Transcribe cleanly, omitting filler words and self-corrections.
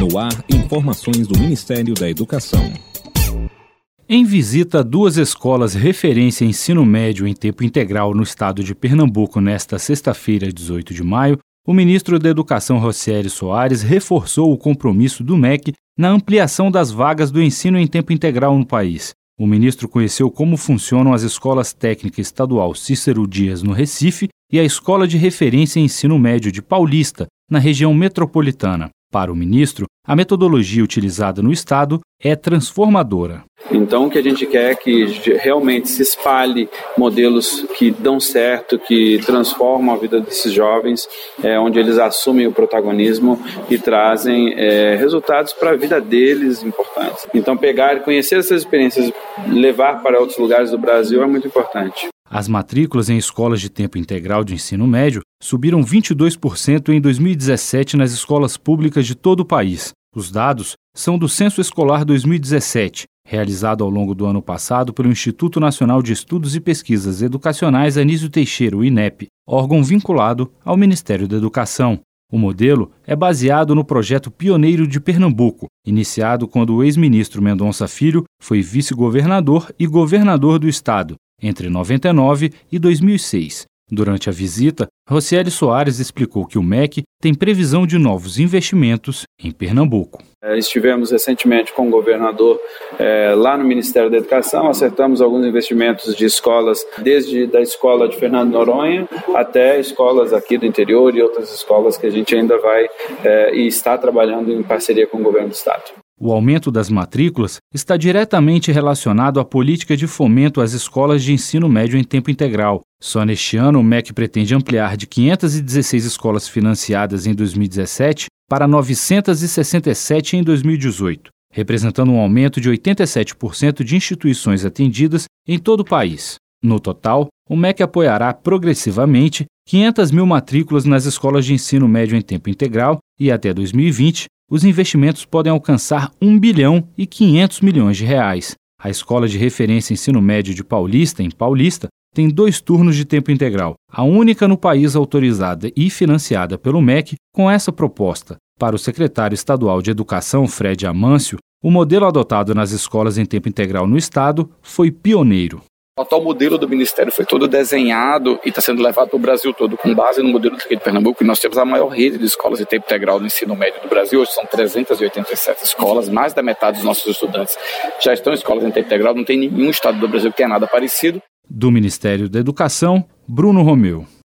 No ar, informações do Ministério da Educação. Em visita a duas escolas referência em ensino médio em tempo integral no estado de Pernambuco nesta sexta-feira, 18 de maio, o ministro da Educação, Rocieli Soares, reforçou o compromisso do MEC na ampliação das vagas do ensino em tempo integral no país. O ministro conheceu como funcionam as escolas técnicas estadual Cícero Dias, no Recife, e a Escola de Referência em Ensino Médio de Paulista, na região metropolitana. Para o ministro, a metodologia utilizada no estado é transformadora. Então, o que a gente quer é que realmente se espalhe modelos que dão certo, que transformam a vida desses jovens, onde eles assumem o protagonismo e trazem resultados para a vida deles importantes. Então, pegar e conhecer essas experiências, levar para outros lugares do Brasil é muito importante. As matrículas em escolas de tempo integral de ensino médio subiram 22% em 2017 nas escolas públicas de todo o país. Os dados são do Censo Escolar 2017, realizado ao longo do ano passado pelo Instituto Nacional de Estudos e Pesquisas Educacionais Anísio Teixeira, o INEP, órgão vinculado ao Ministério da Educação. O modelo é baseado no projeto pioneiro de Pernambuco, iniciado quando o ex-ministro Mendonça Filho foi vice-governador e governador do estado, entre 1999 e 2006. Durante a visita, Rocieli Soares explicou que o MEC tem previsão de novos investimentos em Pernambuco. Estivemos recentemente com o governador lá no Ministério da Educação, acertamos alguns investimentos de escolas, desde da escola de Fernando Noronha até escolas aqui do interior e outras escolas que a gente ainda vai e está trabalhando em parceria com o governo do estado. O aumento das matrículas está diretamente relacionado à política de fomento às escolas de ensino médio em tempo integral. Só neste ano, o MEC pretende ampliar de 516 escolas financiadas em 2017 para 967 em 2018, representando um aumento de 87% de instituições atendidas em todo o país. No total, o MEC apoiará progressivamente 500 mil matrículas nas escolas de ensino médio em tempo integral e, até 2020, os investimentos podem alcançar 1 bilhão e 500 milhões de reais. A Escola de Referência Ensino Médio de Paulista, em Paulista, tem 2 turnos de tempo integral, a única no país autorizada e financiada pelo MEC com essa proposta. Para o secretário estadual de Educação, Fred Amâncio, o modelo adotado nas escolas em tempo integral no estado foi pioneiro. O atual modelo do Ministério foi todo desenhado e está sendo levado para o Brasil todo, com base no modelo daqui de Pernambuco, e nós temos a maior rede de escolas de tempo integral no ensino médio do Brasil. Hoje são 387 escolas, mais da metade dos nossos estudantes já estão em escolas em tempo integral, não tem nenhum estado do Brasil que tenha nada parecido. Do Ministério da Educação, Bruno Romeu.